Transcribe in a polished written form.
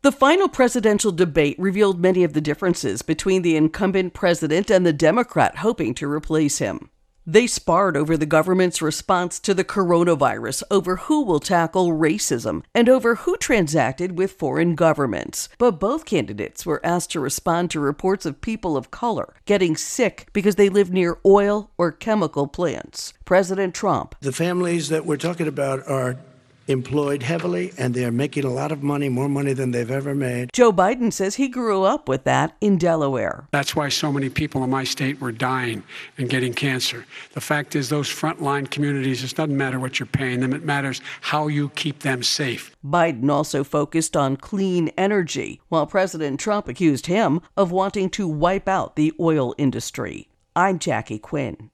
The final presidential debate revealed many of the differences between the incumbent president and the Democrat hoping to replace him. They sparred over the government's response to the coronavirus, over who will tackle racism, and over who transacted with foreign governments. But both candidates were asked to respond to reports of people of color getting sick because they live near oil or chemical plants. President Trump. The families that we're talking about are employed heavily, and they're making a lot of money, more money than they've ever made. Joe Biden says he grew up with that in Delaware. That's why so many people in my state were dying and getting cancer. The fact is, those frontline communities, it doesn't matter what you're paying them, it matters how you keep them safe. Biden also focused on clean energy, while President Trump accused him of wanting to wipe out the oil industry. I'm Jackie Quinn.